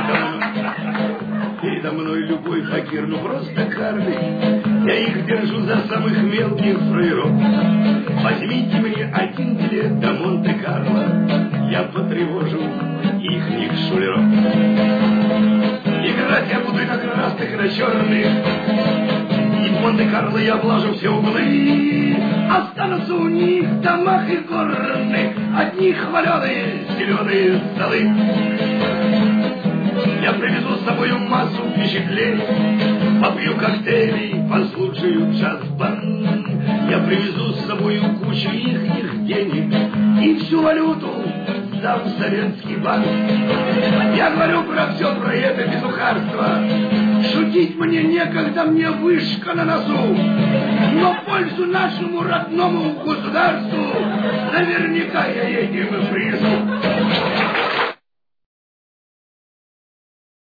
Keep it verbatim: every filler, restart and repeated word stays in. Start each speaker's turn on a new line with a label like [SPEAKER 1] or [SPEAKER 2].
[SPEAKER 1] Передо мной любой факир, ну просто карлик. Я их держу за самых мелких фраеров. Возьмите мне один билет до Монте-Карло, я потревожу ихних шулеров. Играть я буду на красных и на черных, и в Монте-Карло я влажу все углы. Останутся у них в домах и горных одни хваленые зеленые столы. Я привезу с собой массу впечатлений, попью коктейли, послушаю джаз-банд. Я привезу с собой кучу ихних денег и всю валюту сдам в советский банк. Я говорю про все, про это безухарство. Шутить мне некогда, мне вышка на носу. Но пользу нашему родному государству наверняка я этим и принесу.